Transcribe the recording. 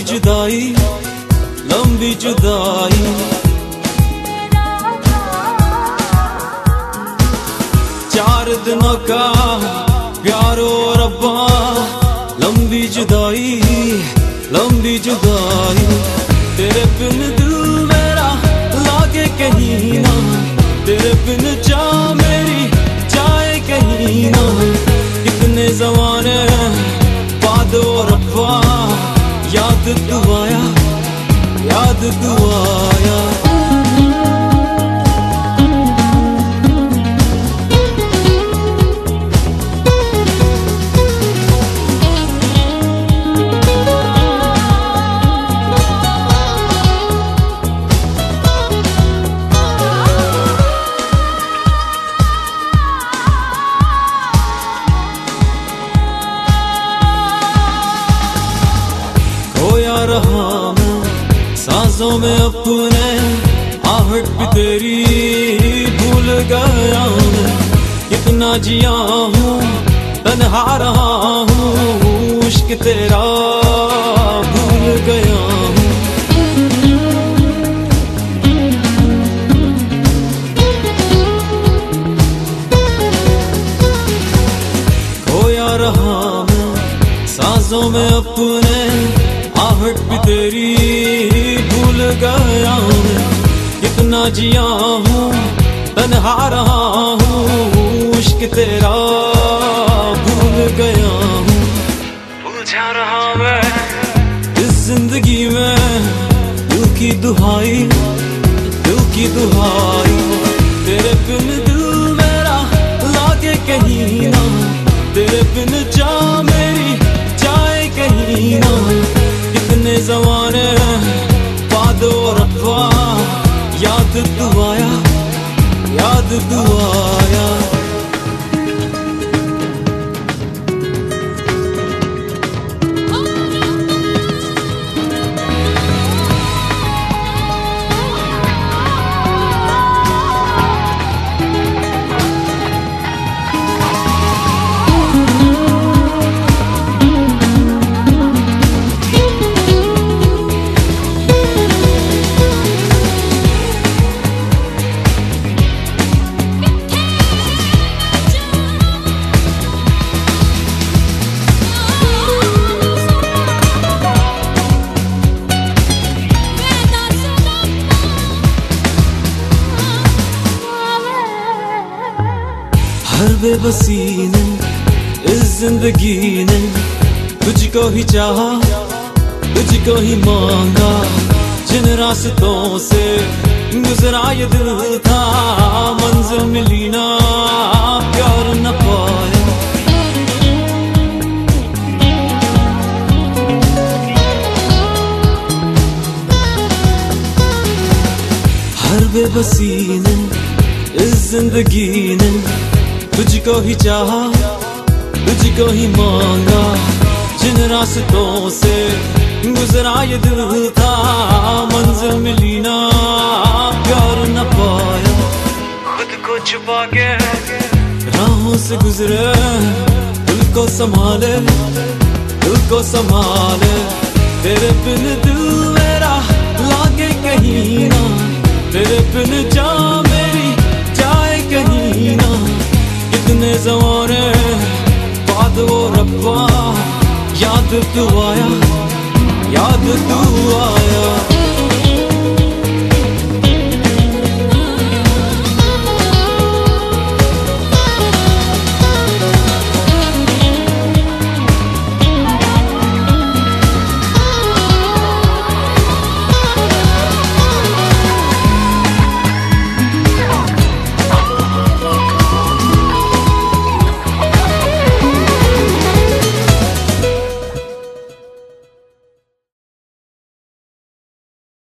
जुदाई, लंबी जुदाई। चार दिनों का प्यारो रब्बा, लंबी जुदाई, लंबी जुदाई। तेरे बिन दिल मेरा लागे कहीं ना, तेरे बिन जा मेरी जाए कहीं ना। कितने ज़माने बाद ओ रब्बा, याद तू आया, याद तू आया। खोया रहा मैं सांसों में अपने, आहट भी तेरी भूल गया मैं। कितना जिया हूँ तन्हा रहा हूँ, इश्क तेरा भूल गया हूँ। खोया रहा मैं सांसों में अपने, आहट भी तेरी भूल गया मैं। कितना जिया हूँ तन्हा रहा हूँ, इश्क तेरा भूल गया हूँ। उलझा रहा मैं इस जिंदगी में, दिल की दुहाई, दिल की दुहाई। तेरे बिन दिल मेरा लागे कहीं ना, तेरे बिन जा मेरी जाए कहीं ना। कितने ज़माने बाद ओ रब्बा, याद तू आया, याद तू आया। हर बेबसी ने इस जिंदगी ने तुझको ही चाहा, तुझको ही मांगा। जिन रास्तों से गुजरा ये दिल था, मंजिल मिली ना, प्यार न पाया। हर बेबसी ने इस जिंदगी ने तुझको ही चाहा, तुझको ही मांगा। जिन रास्तों से गुजरा ये दिल था, मंजिल मिली ना, प्यार न पाया। खुद को छुपा के राहों से गुजरे, दिल को संभाले, दिल को संभाले। तेरे बिन दिल मेरा लागे कहीं ना, तेरे बिन जा मेरी जाए कहीं ना। कितने ज़माने बाद वो रब्बा, याद तू आया, याद तू आया।